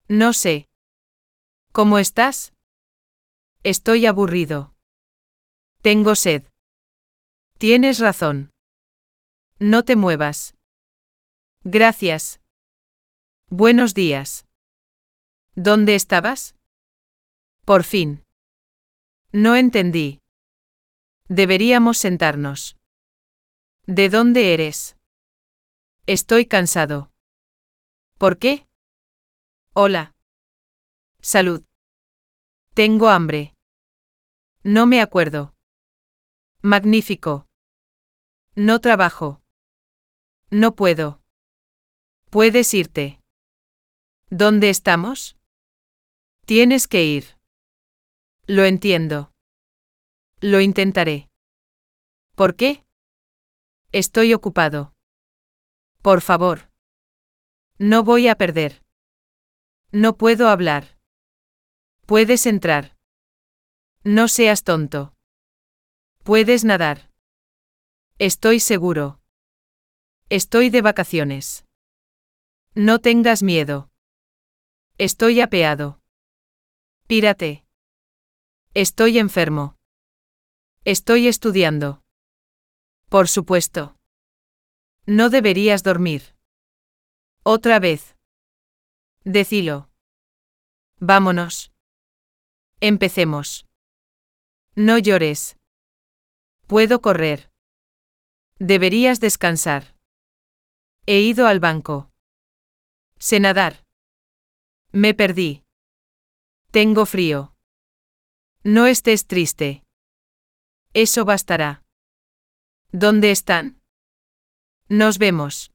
No sé. ¿Cómo estás? Estoy aburrido. Tengo sed. Tienes razón. No te muevas. Gracias. Buenos días. ¿Dónde estabas? Por fin. No entendí. Deberíamos sentarnos. ¿De dónde eres? Estoy cansado. ¿Por qué? Hola. Salud. Tengo hambre. No me acuerdo. Magnífico. No trabajo. No puedo. Puedes irte. ¿Dónde estamos? Tienes que ir. Lo entiendo. Lo intentaré. ¿Por qué? Estoy ocupado. Por favor. No voy a perder. No puedo hablar. Puedes entrar. No seas tonto. Puedes nadar. Estoy seguro. Estoy de vacaciones. No tengas miedo. Estoy apeado. Pírate. Estoy enfermo. Estoy estudiando. Por supuesto. No deberías dormir. Otra vez. Decilo. Vámonos. Empecemos. No llores. Puedo correr. Deberías descansar. He ido al banco. Sé nadar. Me perdí. Tengo frío. No estés triste. Eso bastará. ¿Dónde están? Nos vemos.